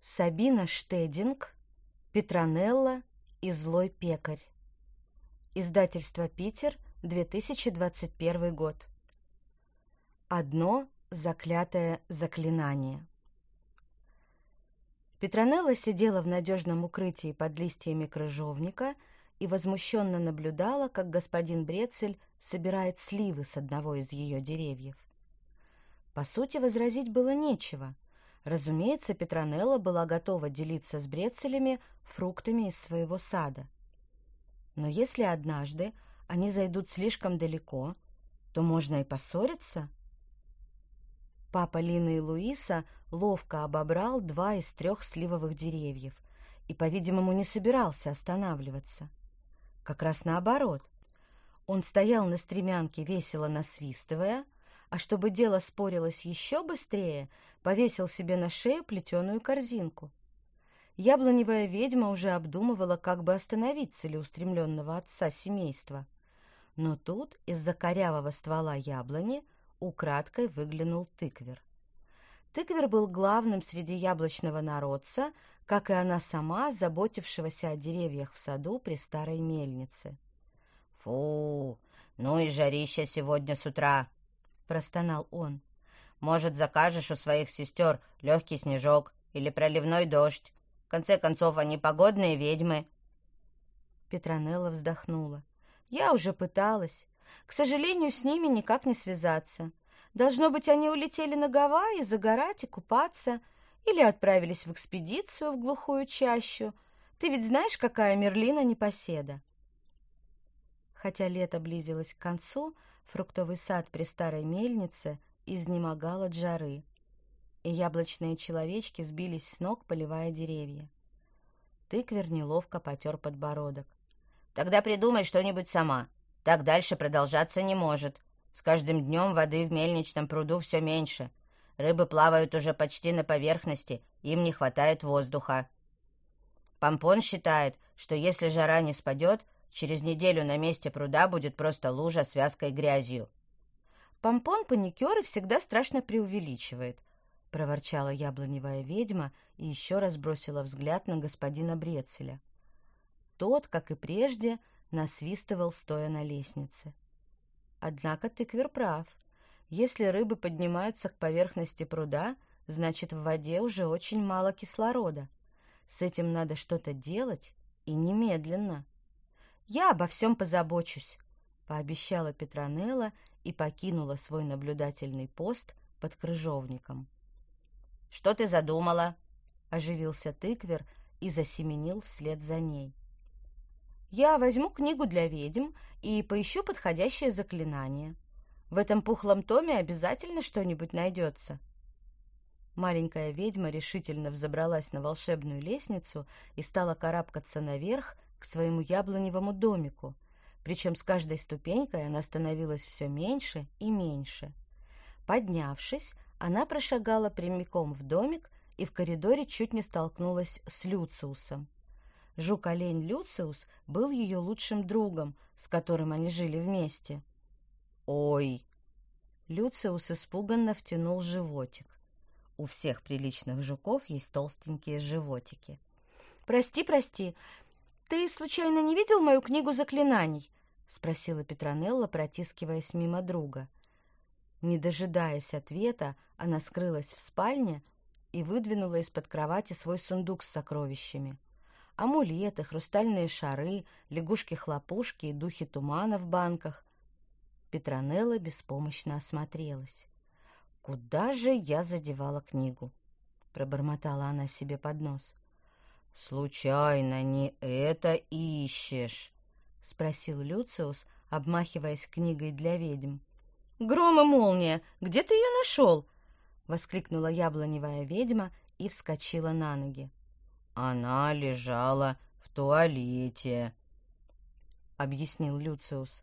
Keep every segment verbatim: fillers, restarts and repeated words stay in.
Сабина Штединг, Петронелла и злой пекарь. Издательство «Питер», две тысячи двадцать первый год. Одно заклятое заклинание. Петронелла сидела в надежном укрытии под листьями крыжовника и возмущенно наблюдала, как господин Брецель собирает сливы с одного из ее деревьев. По сути, возразить было нечего. Разумеется, Петронелла была готова делиться с Брецелями фруктами из своего сада. Но если однажды они зайдут слишком далеко, то можно и поссориться. Папа Лины и Луиса ловко обобрал два из трех сливовых деревьев и, по-видимому, не собирался останавливаться. Как раз наоборот. Он стоял на стремянке, весело насвистывая, а чтобы дело спорилось еще быстрее, повесил себе на шею плетеную корзинку. Яблоневая ведьма уже обдумывала, как бы остановить целеустремленного отца семейства. Но тут из-за корявого ствола яблони украдкой выглянул тыквер. Тыквер был главным среди яблочного народца, как и она сама, заботившегося о деревьях в саду при старой мельнице. «Фу, ну и жарища сегодня с утра!» — простонал он. «Может, закажешь у своих сестер легкий снежок или проливной дождь? В конце концов, они погодные ведьмы». Петронелла вздохнула. «Я уже пыталась. К сожалению, с ними никак не связаться. Должно быть, они улетели на Гавайи загорать и купаться или отправились в экспедицию в глухую чащу. Ты ведь знаешь, какая Мерлина непоседа?» Хотя лето близилось к концу, фруктовый сад при старой мельнице изнемогал от жары, и яблочные человечки сбились с ног, поливая деревья. Тыквер неловко потер подбородок. «Тогда придумай что-нибудь сама. Так дальше продолжаться не может. С каждым днем воды в мельничном пруду все меньше. Рыбы плавают уже почти на поверхности, им не хватает воздуха. Помпон считает, что если жара не спадет, через неделю на месте пруда будет просто лужа с вязкой грязью». «Помпон паникер и всегда страшно преувеличивает», — проворчала яблоневая ведьма и еще раз бросила взгляд на господина Брецеля. Тот, как и прежде, насвистывал, стоя на лестнице. Однако тыквер прав. Если рыбы поднимаются к поверхности пруда, значит, в воде уже очень мало кислорода. С этим надо что-то делать, и немедленно. «Я обо всем позабочусь», — пообещала Петронелла и покинула свой наблюдательный пост под крыжовником. «Что ты задумала?» — оживился тыквер и засеменил вслед за ней. «Я возьму книгу для ведьм и поищу подходящее заклинание. В этом пухлом томе обязательно что-нибудь найдется». Маленькая ведьма решительно взобралась на волшебную лестницу и стала карабкаться наверх к своему яблоневому домику, причем с каждой ступенькой она становилась все меньше и меньше. Поднявшись, она прошагала прямиком в домик и в коридоре чуть не столкнулась с Люциусом. Жук-олень Люциус был ее лучшим другом, с которым они жили вместе. «Ой!» Люциус испуганно втянул животик. У всех приличных жуков есть толстенькие животики. «Прости, прости, ты случайно не видел мою книгу заклинаний?» — спросила Петронелла, протискиваясь мимо друга. Не дожидаясь ответа, она скрылась в спальне и выдвинула из-под кровати свой сундук с сокровищами. Амулеты, хрустальные шары, лягушки-хлопушки и духи тумана в банках. Петронелла беспомощно осмотрелась. «Куда же я задевала книгу?» — пробормотала она себе под нос. «Случайно не это ищешь?» — спросил Люциус, обмахиваясь книгой для ведьм. «Гром и молния! Где ты ее нашел?» — воскликнула яблоневая ведьма и вскочила на ноги. «Она лежала в туалете», — объяснил Люциус.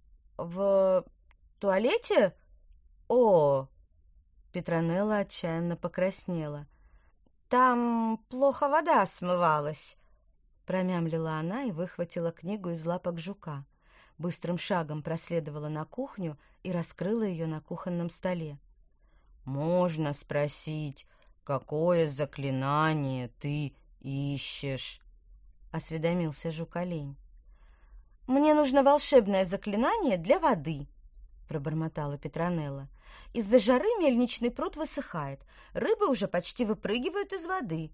«В туалете? О!» Петронелла отчаянно покраснела. «Там плохо вода смывалась», — промямлила она и выхватила книгу из лапок жука. Быстрым шагом проследовала на кухню и раскрыла ее на кухонном столе. «Можно спросить, какое заклинание ты ищешь?» — осведомился жук-олень. «Мне нужно волшебное заклинание для воды», — пробормотала Петронелла. «Из-за жары мельничный пруд высыхает, рыбы уже почти выпрыгивают из воды».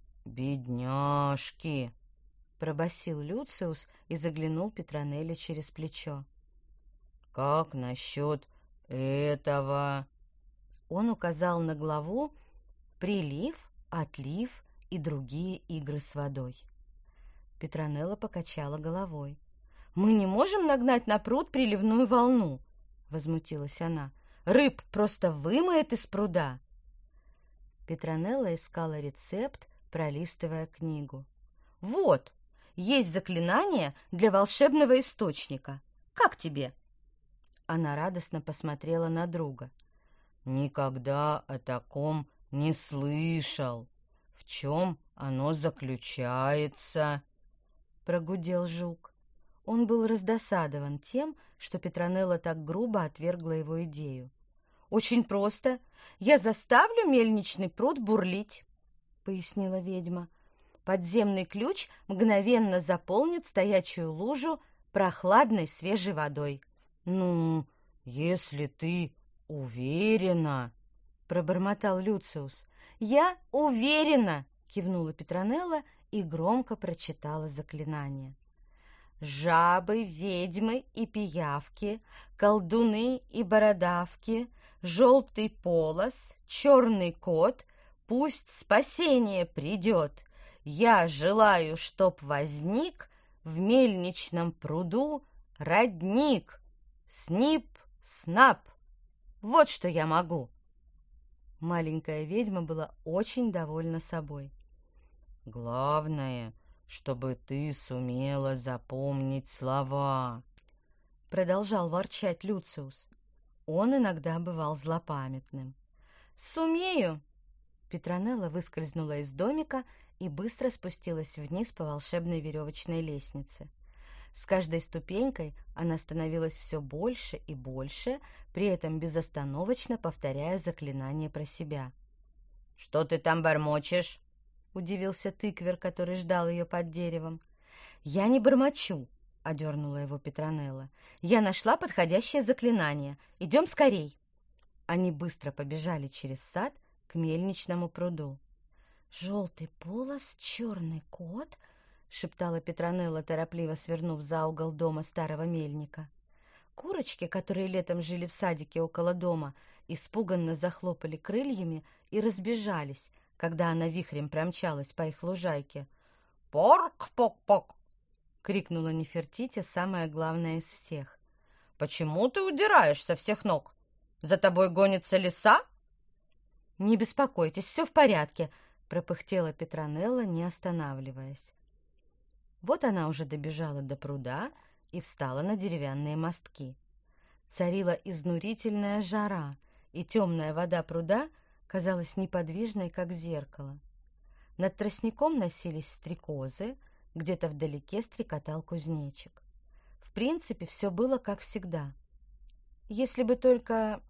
«Бедняжки!» — пробасил Люциус и заглянул Петронелле через плечо. «Как насчет этого?» Он указал на главу «Прилив, отлив и другие игры с водой». Петронелла покачала головой. «Мы не можем нагнать на пруд приливную волну», — возмутилась она. «Рыб просто вымоет из пруда». Петронелла искала рецепт, пролистывая книгу. «Вот, есть заклинание для волшебного источника. Как тебе?» Она радостно посмотрела на друга. «Никогда о таком не слышал. В чем оно заключается?» — прогудел жук. Он был раздосадован тем, что Петронелла так грубо отвергла его идею. «Очень просто. Я заставлю мельничный пруд бурлить», — пояснила ведьма. «Подземный ключ мгновенно заполнит стоячую лужу прохладной свежей водой». «Ну, если ты уверена», — пробормотал Люциус. «Я уверена», — кивнула Петронелла и громко прочитала заклинание. «Жабы, ведьмы и пиявки, колдуны и бородавки, желтый полос, черный кот, пусть спасение придет. Я желаю, чтоб возник в мельничном пруду родник. Снип-снап. Вот что я могу». Маленькая ведьма была очень довольна собой. «Главное, чтобы ты сумела запомнить слова», — продолжал ворчать Люциус. Он иногда бывал злопамятным. «Сумею!» Петронелла выскользнула из домика и быстро спустилась вниз по волшебной веревочной лестнице. С каждой ступенькой она становилась все больше и больше, при этом безостановочно повторяя заклинание про себя. «Что ты там бормочешь?» — удивился тыквер, который ждал ее под деревом. «Я не бормочу», — одернула его Петронелла. «Я нашла подходящее заклинание. Идем скорей». Они быстро побежали через сад к мельничному пруду. «Желтый полос, черный кот», — шептала Петронелла, торопливо свернув за угол дома старого мельника. Курочки, которые летом жили в садике около дома, испуганно захлопали крыльями и разбежались, когда она вихрем промчалась по их лужайке. «Порк-пок-пок!» — крикнула Нефертити, самая главная из всех. «Почему ты удираешь со всех ног? За тобой гонится лиса?» «Не беспокойтесь, все в порядке», — пропыхтела Петронелла, не останавливаясь. Вот она уже добежала до пруда и встала на деревянные мостки. Царила изнурительная жара, и темная вода пруда казалась неподвижной, как зеркало. Над тростником носились стрекозы, где-то вдалеке стрекотал кузнечик. В принципе, все было как всегда. Если бы только...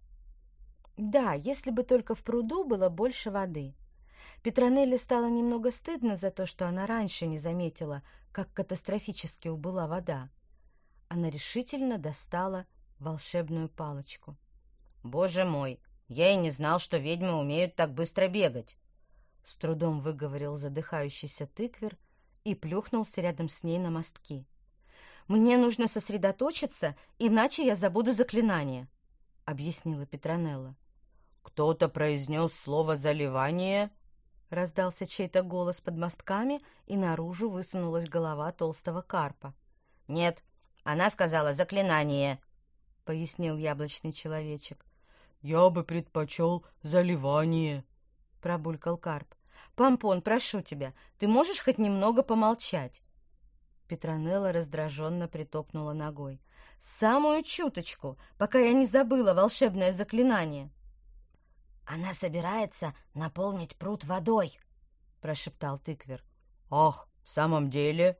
Да, если бы только в пруду было больше воды. Петронелле стало немного стыдно за то, что она раньше не заметила, как катастрофически убыла вода. Она решительно достала волшебную палочку. «Боже мой, я и не знал, что ведьмы умеют так быстро бегать!» С трудом выговорил задыхающийся тыквер и плюхнулся рядом с ней на мостки. «Мне нужно сосредоточиться, иначе я забуду заклинание», — объяснила Петронелла. «Кто-то произнес слово «заливание»?» Раздался чей-то голос под мостками, и наружу высунулась голова толстого карпа. «Нет, она сказала «заклинание», — пояснил яблочный человечек. «Я бы предпочел заливание», — пробулькал карп. «Помпон, прошу тебя, ты можешь хоть немного помолчать?» Петронелла раздраженно притопнула ногой. «Самую чуточку, пока я не забыла волшебное заклинание». «Она собирается наполнить пруд водой», — прошептал тыквер. «Ах, в самом деле?»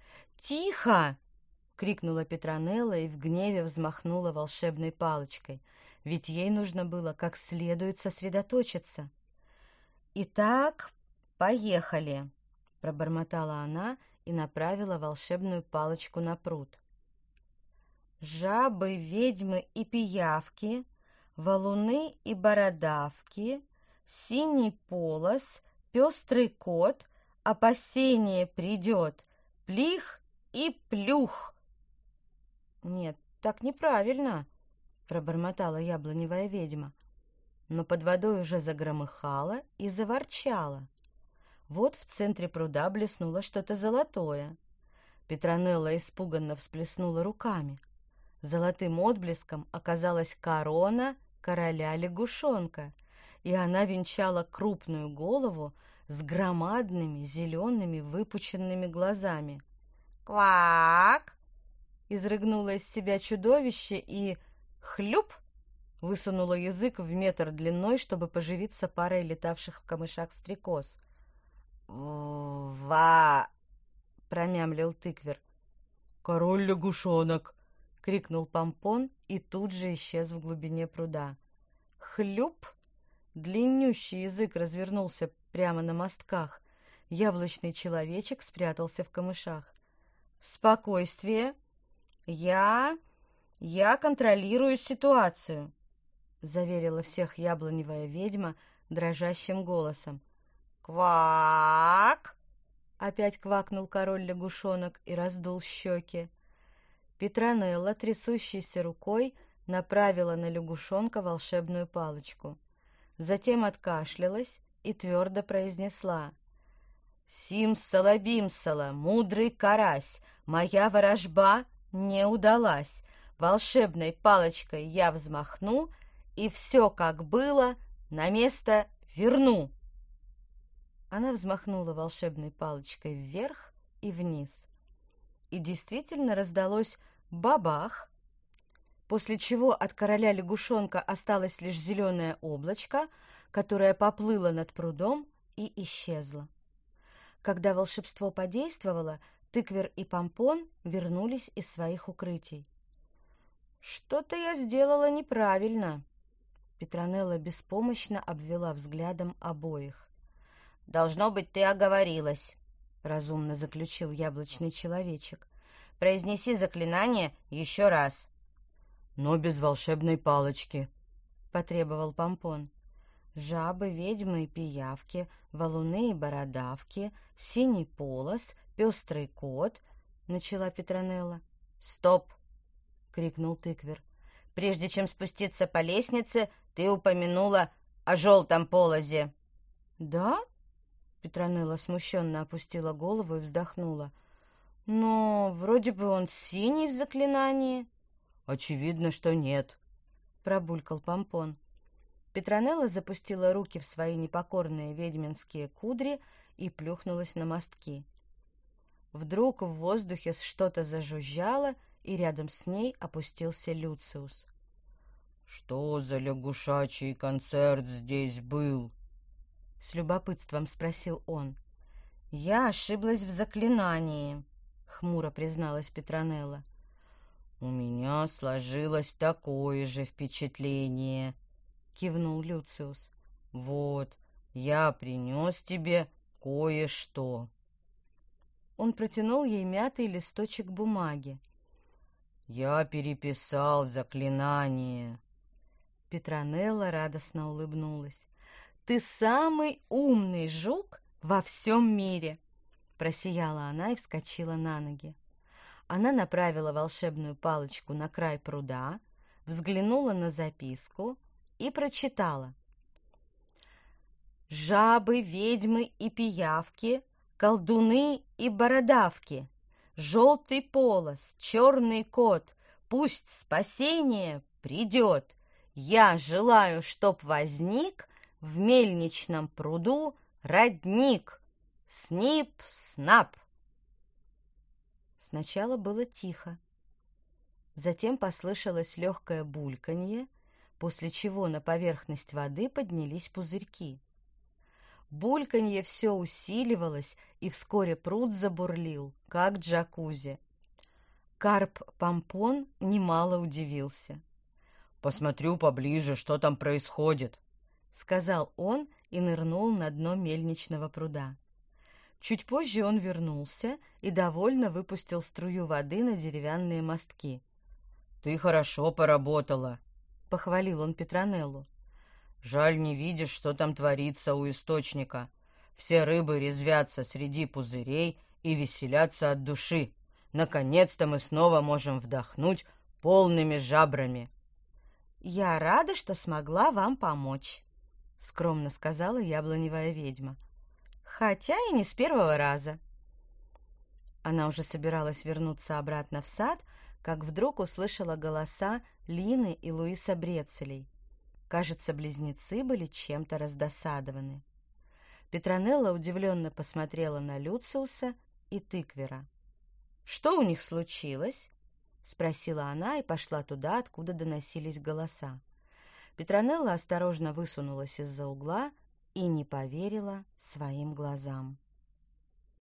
«Тихо!» — крикнула Петронелла и в гневе взмахнула волшебной палочкой, ведь ей нужно было как следует сосредоточиться. «Итак, поехали», — пробормотала она и направила волшебную палочку на пруд. «Жабы, ведьмы и пиявки, валуны и бородавки, синий полос, пестрый кот, опасение придет, плих и плюх». «Нет, так неправильно», — пробормотала яблоневая ведьма. Но под водой уже загромыхало и заворчало. Вот в центре пруда блеснуло что-то золотое. Петронелла испуганно всплеснула руками. Золотым отблеском оказалась корона короля-лягушонка, и она венчала крупную голову с громадными зелеными выпученными глазами. «Квак!» — изрыгнуло из себя чудовище и хлюп высунула язык в метр длиной, чтобы поживиться парой летавших в камышах стрекоз. «Ва!» — промямлил тыквер. «Король-лягушонок!» — крикнул Помпон и тут же исчез в глубине пруда. Хлюп! Длиннющий язык развернулся прямо на мостках. Яблочный человечек спрятался в камышах. «Спокойствие! Я... я контролирую ситуацию!» — заверила всех яблоневая ведьма дрожащим голосом. «Квак!» — опять квакнул король-лягушонок и раздул щеки. Петронелла, трясущейся рукой, направила на лягушонка волшебную палочку. Затем откашлялась и твердо произнесла: «Симсала-бимсала, мудрый карась, моя ворожба не удалась. Волшебной палочкой я взмахну, и все, как было, на место верну». Она взмахнула волшебной палочкой вверх и вниз. И действительно раздалось бабах, после чего от короля-лягушонка осталось лишь зеленое облачко, которое поплыло над прудом и исчезло. Когда волшебство подействовало, тыквер и Помпон вернулись из своих укрытий. «Что-то я сделала неправильно», — Петронелла беспомощно обвела взглядом обоих. «Должно быть, ты оговорилась», — разумно заключил яблочный человечек. «Произнеси заклинание еще раз». «Но без волшебной палочки», — потребовал Помпон. «Жабы, ведьмы и пиявки, валуны и бородавки, синий полос, пестрый кот», — начала Петронелла. «Стоп!» — крикнул тыквер. «Прежде чем спуститься по лестнице, ты упомянула о желтом полозе». «Да?» — Петронелла смущенно опустила голову и вздохнула. «Но вроде бы он синий в заклинании». «Очевидно, что нет», — пробулькал Помпон. Петронелла запустила руки в свои непокорные ведьминские кудри и плюхнулась на мостки. Вдруг в воздухе что-то зажужжало, и рядом с ней опустился Люциус. «Что за лягушачий концерт здесь был?» — с любопытством спросил он. «Я ошиблась в заклинании», — хмуро призналась Петронелла. «У меня сложилось такое же впечатление», — кивнул Люциус. «Вот, я принес тебе кое-что». Он протянул ей мятый листочек бумаги. «Я переписал заклинание». Петронелла радостно улыбнулась. «Ты самый умный жук во всем мире!» Просияла она и вскочила на ноги. Она направила волшебную палочку на край пруда, взглянула на записку и прочитала: «Жабы, ведьмы и пиявки, колдуны и бородавки, желтый полос, черный кот, пусть спасение придет. Я желаю, чтоб возник в мельничном пруду родник. Снип-снап». Сначала было тихо. Затем послышалось легкое бульканье, после чего на поверхность воды поднялись пузырьки. Бульканье все усиливалось, и вскоре пруд забурлил, как джакузи. Карп Помпон немало удивился. «Посмотрю поближе, что там происходит», — сказал он и нырнул на дно мельничного пруда. Чуть позже он вернулся и довольно выпустил струю воды на деревянные мостки. «Ты хорошо поработала», — похвалил он Петронеллу. «Жаль, не видишь, что там творится у источника. Все рыбы резвятся среди пузырей и веселятся от души. Наконец-то мы снова можем вдохнуть полными жабрами». «Я рада, что смогла вам помочь», — скромно сказала яблоневая ведьма. «Хотя и не с первого раза». Она уже собиралась вернуться обратно в сад, как вдруг услышала голоса Лины и Луиса Брецелей. Кажется, близнецы были чем-то раздосадованы. Петронелла удивленно посмотрела на Люциуса и Тыквера. «Что у них случилось?» — спросила она и пошла туда, откуда доносились голоса. Петронелла осторожно высунулась из-за угла и не поверила своим глазам.